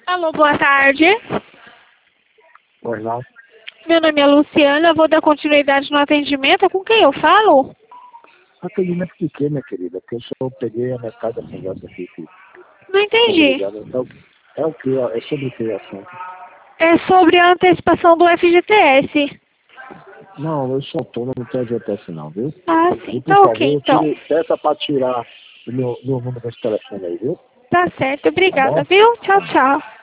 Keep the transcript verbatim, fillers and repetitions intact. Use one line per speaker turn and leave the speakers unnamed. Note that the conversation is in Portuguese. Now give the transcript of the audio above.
Alô, boa tarde.
Pois não.
Meu nome é Luciana, eu vou dar continuidade no atendimento. Com quem eu falo?
Atendimento de quê, minha querida? Porque eu só peguei a metade da conversa aqui. Que
Não entendi.
então, é o que? É sobre o que o assunto?
É sobre a antecipação do F G T S.
Não, eu sou autônomo, não tenho G T S não, viu?
Ah,
E
sim.
por
Tá ok,
favor,
então.
tire, peça para tirar o meu, meu número desse telefone aí, viu?
Tá certo.
Tá bom?
Obrigada, viu? Tchau, tchau.